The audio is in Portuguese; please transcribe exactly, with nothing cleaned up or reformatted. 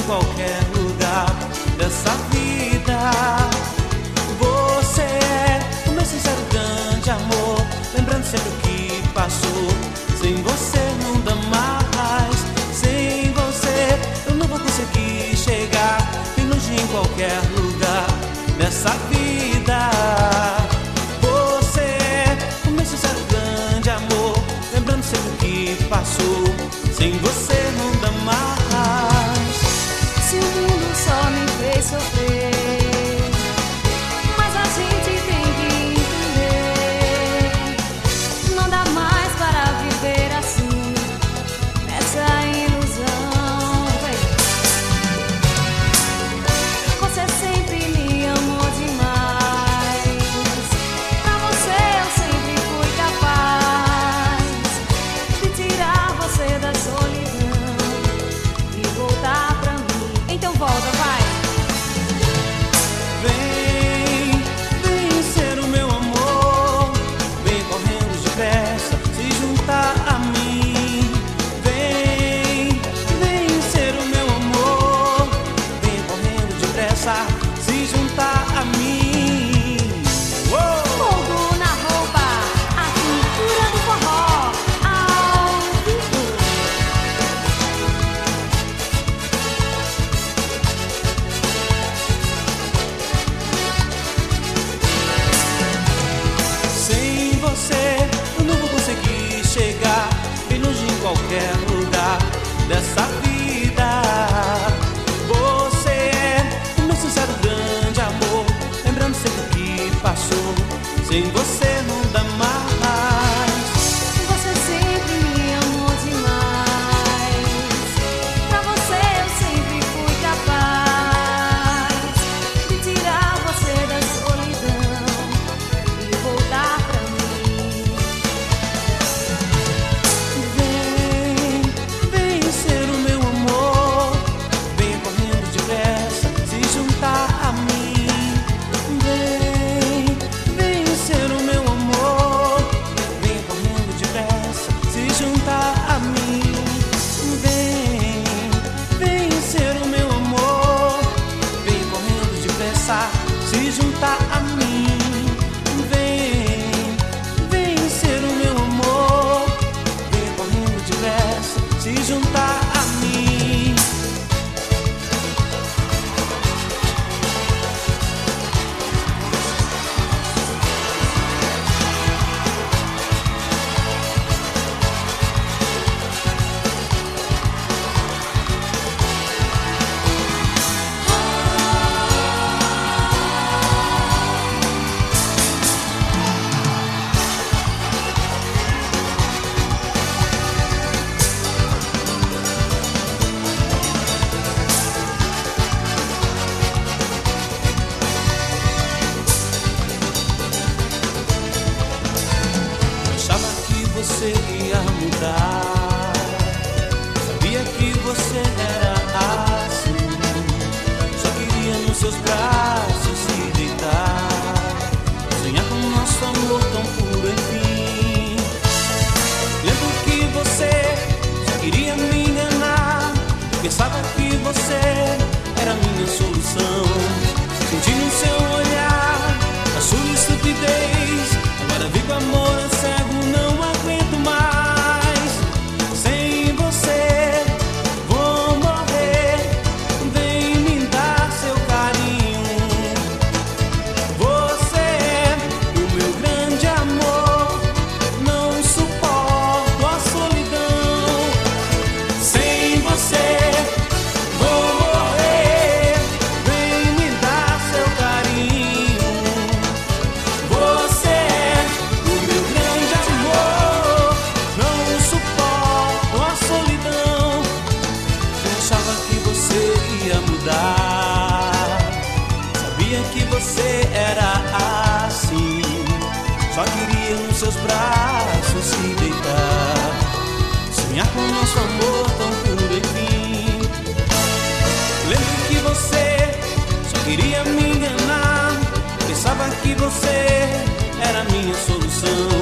qualquer lugar dessa vida. Você é o meu sincero grande amor, lembrando sempre o que passou. Sem você não dá mais, sem você eu não vou conseguir chegar bem longe em qualquer lugar dessa vida. Você é o meu sincero grande amor, lembrando sempre o que passou. Sem você não dá mais. Se o mundo só me fez sofrer, mas a gente tem que entender, não dá mais para viver assim, nessa ilusão. Vem. Você sempre me amou demais, pra você eu sempre fui capaz de tirar você da solidão e voltar pra mim. Então volta, vai. Vem, vem ser o meu amor, vem correndo depressa, se juntar a mim. Vem, vem ser o meu amor, vem correndo depressa, se juntar a mim. Uou! Fogo na roupa, a cintura do forró, ao vivo. Sem você eu não vou conseguir chegar bem longe em qualquer lugar dessa vida. Você é o meu sincero grande amor, lembrando sempre o que passou. Sem você não dá mais. Você sempre me amou demais, pra você eu sempre fui capaz de tirar você da solidão e voltar pra mim. Vem, vem ser o meu amor, vem correndo depressa, se juntar a mim. Vem, vem ser o meu amor, vem correndo depressa, se juntar a mim. Vem, vem ser o meu amor, vem correndo depressa, se juntar a mim. Vem, vem ser o meu amor, vem correndo depressa, se juntar a mim. Achava que você ia mudar, sabia que você era assim. Só queria nos seus braços se deitar, sonhar com nosso amor tão puro, enfim. Lembro que você só queria me enganar, pensava que você era a minha solução. Senti no seu olhar a sua estupidez, agora vi que o amor é cego, não aguento mais. Sem você vou morrer, vem me dar seu carinho. Você é o meu grande amor, não suporto a solidão. Sem você vou morrer, vem me dar seu carinho. Você é o meu grande amor, não suporto a solidão. Eu achava que você ia mudar, sabia que você era assim. Só queria nos seus braços se deitar, sonhar com nosso amor tão puro, enfim. Lembro que você só queria me enganar, pensava que você era a minha solução.